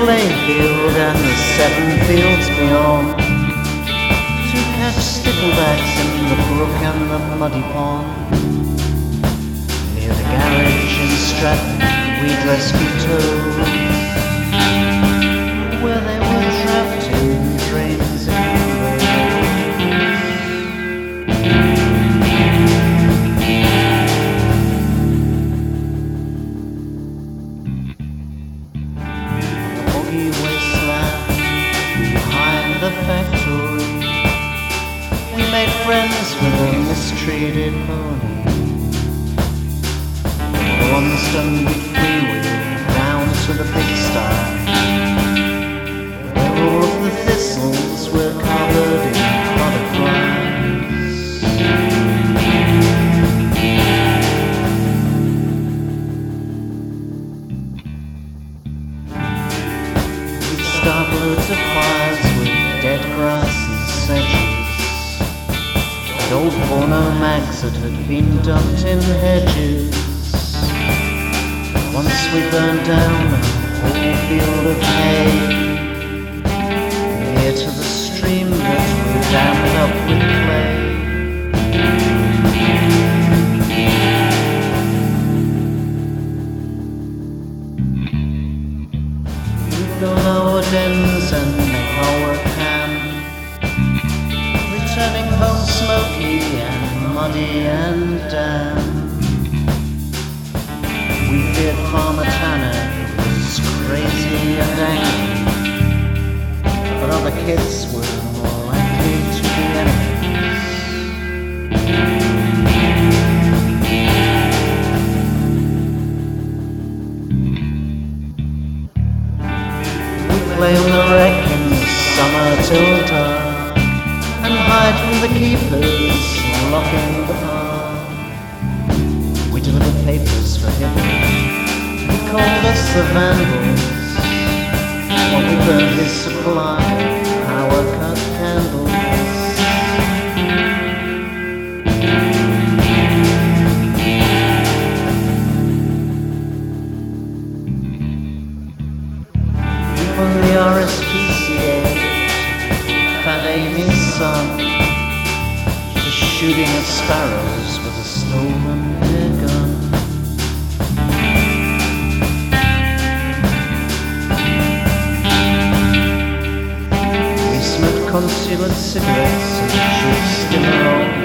Slayfield and the 7 fields beyond, to catch sticklebacks in the brook and the muddy pond. Near the garage in Stratton we'd rescue toads, where they were trapped in drains and roads. Wasteland behind the factory, we made friends with a mistreated pony. On the stone we freewheeled down to the pigsty, where all of the thistles were covered in butterflies. Start loads of fires with dead grass and sedges, and old porno mags that had been dumped in hedges. Once we burned down a whole field of hay, near to the stream that we dammed up with clay. Lower dens and make our work camp, returning home smoky and muddy and damp. We feared Farmer Tanner, who was crazy and angry, but other kids were more likely to be enemies. Play on the wreck in the summer till dark, and hide from the keepers locking the park. We delivered papers for him, he called us the Vandals, while we burned his supply of power-cut candles. When the RSPCA found Amy's son, just shooting at sparrows with a stolen air gun. We smoked concealed cigarettes and chewed Stimorol.